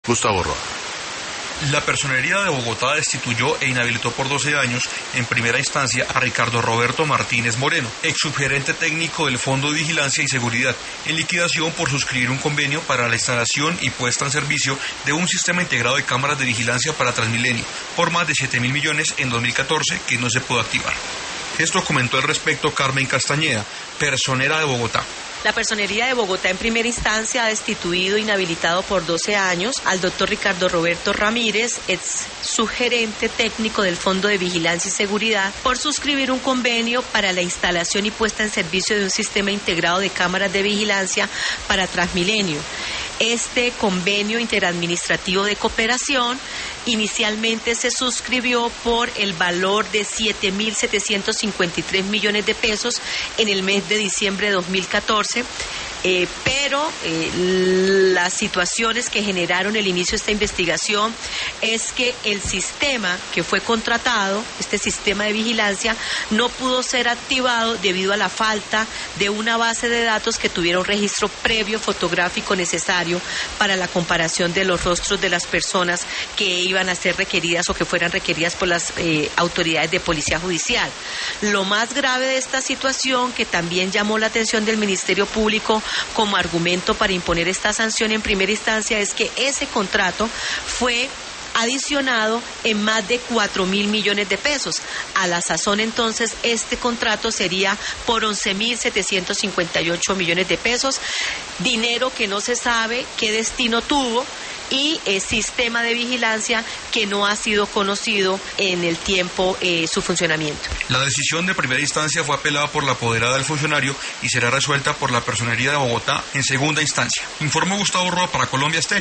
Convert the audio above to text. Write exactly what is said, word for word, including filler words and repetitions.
Gustavo Roa. La Personería de Bogotá destituyó e inhabilitó por doce años, en primera instancia, a Ricardo Roberto Martínez Moreno, ex subgerente técnico del Fondo de Vigilancia y Seguridad, en liquidación por suscribir un convenio para la instalación y puesta en servicio de un sistema integrado de cámaras de vigilancia para Transmilenio, por más de siete mil millones en dos mil catorce, que no se pudo activar. Esto comentó al respecto Carmen Castañeda, personera de Bogotá. La Personería de Bogotá en primera instancia ha destituido e inhabilitado por doce años al doctor Ricardo Roberto Ramírez, ex subgerente técnico del Fondo de Vigilancia y Seguridad, por suscribir un convenio para la instalación y puesta en servicio de un sistema integrado de cámaras de vigilancia para Transmilenio. Este convenio interadministrativo de cooperación inicialmente se suscribió por el valor de siete mil setecientos cincuenta y tres millones de pesos en el mes de diciembre de dos mil catorce. Eh, pero eh, las situaciones que generaron el inicio de esta investigación es que el sistema que fue contratado, este sistema de vigilancia, no pudo ser activado debido a la falta de una base de datos que tuviera un registro previo fotográfico necesario para la comparación de los rostros de las personas que iban a ser requeridas o que fueran requeridas por las eh, autoridades de policía judicial. Lo más grave de esta situación, que también llamó la atención del Ministerio Público como argumento para imponer esta sanción en primera instancia, es que ese contrato fue adicionado en más de cuatro mil millones de pesos. A la sazón, entonces, este contrato sería por once mil setecientos cincuenta y ocho millones de pesos, dinero que no se sabe qué destino tuvo, y eh, sistema de vigilancia que no ha sido conocido en el tiempo eh, su funcionamiento. La decisión de primera instancia fue apelada por la apoderada del funcionario y será resuelta por la Personería de Bogotá en segunda instancia. Informó Gustavo Roa para Colombia Estéreo.